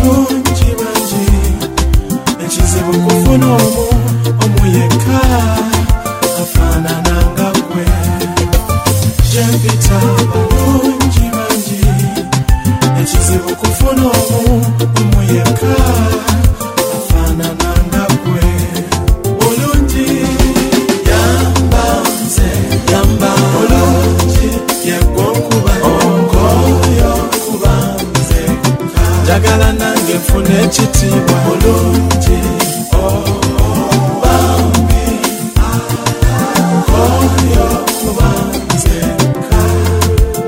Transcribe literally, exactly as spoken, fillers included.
bulungi bangi ekizibu kufuna omu omuyeka afaanana nga gwe gyempita bulungi bangi ekizibu kufuna omu omuyeka afaanana nga gwe bulungi yamba nze yamba bulungi yegwonkuba ongoyo kuba nze njagala nange nfuna ekitiibwa bulungi